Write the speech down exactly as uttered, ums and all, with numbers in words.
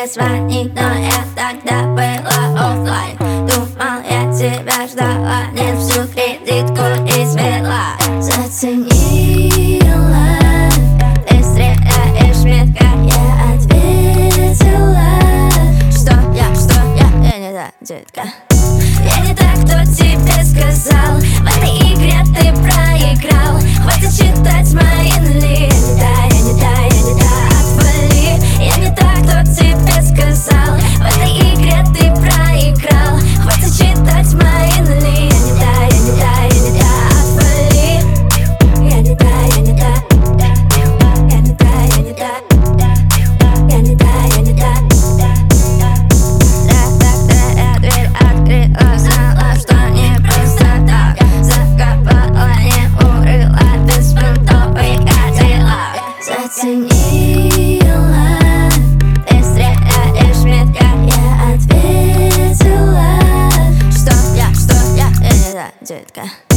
звонить, но я тогда была оффлайн. Думал, я тебя ждала, нет, всю кредитку извела. Заценила, ты стреляешь метко, я ответила. Что я, что я, я не та, детка. Я не так, кто тебе сказал, в этой игре ты проиграл. Хватит читать мои нули. Я не та, я не та, я не та, отвали. Я не так, кто тебе сказал, в этой игре ты проиграл. Хватит читать мои нули. Я не та, я не та, я не та, отвали. Я не та, я не та, я не та, я не та, я не та, я не та. Дверь открыла, знала, что не просто так. Закопала, не урыла, беспонтовый котелок. Заценила, ты стреляешь метко, я ответила. Что я, что я, я не та, детка.